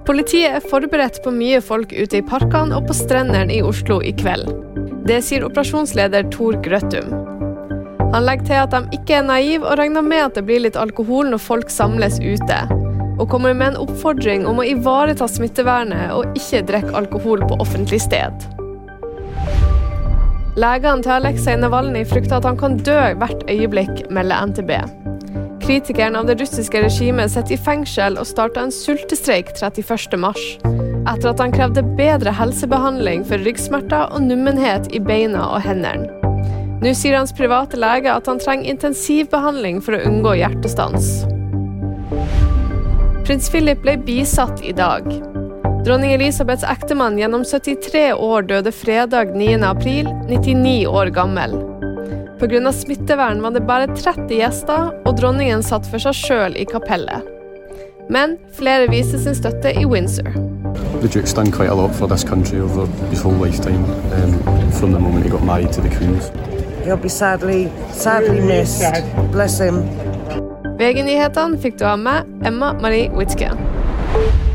Politiet forberedt på mye folk ute i parkene og på strenderen i Oslo i kveld. Det sier operasjonsleder Tor Grøttum. Han legger til at de ikke naiv og regner med at det blir litt alkohol når folk samles ute, og kommer med en oppfordring om å ivareta smittevernet og ikke drikke alkohol på offentlig sted. Legene til Alexei Navalny frykter at han kan dø hvert øyeblikk, melder NTB. Kritikeren av det russiske regimet sitter i fengsel og startet en sultestreik 31. mars, etter at han krevde bedre helsebehandling for ryggsmerter og nummenhet i beina og hendene. Nå sier hans private lege at han trenger intensivbehandling for å unngå hjertestans. Prins Philip ble bisatt i dag. Dronning Elisabeths ektemann gjennom 73 år døde fredag 9. april, 99 år gammel. På grunn av smittevern var det bare 30 gjester, og dronningen satt for seg selv i kapellet. Men flere viser sin støtte i Windsor. The Duke's done quite a lot for this country over his whole lifetime, from the moment he got married to the Queen. He'll be sadly missed. Bless him. VG-nyhetene fikk du av meg, Emma Marie Wittke.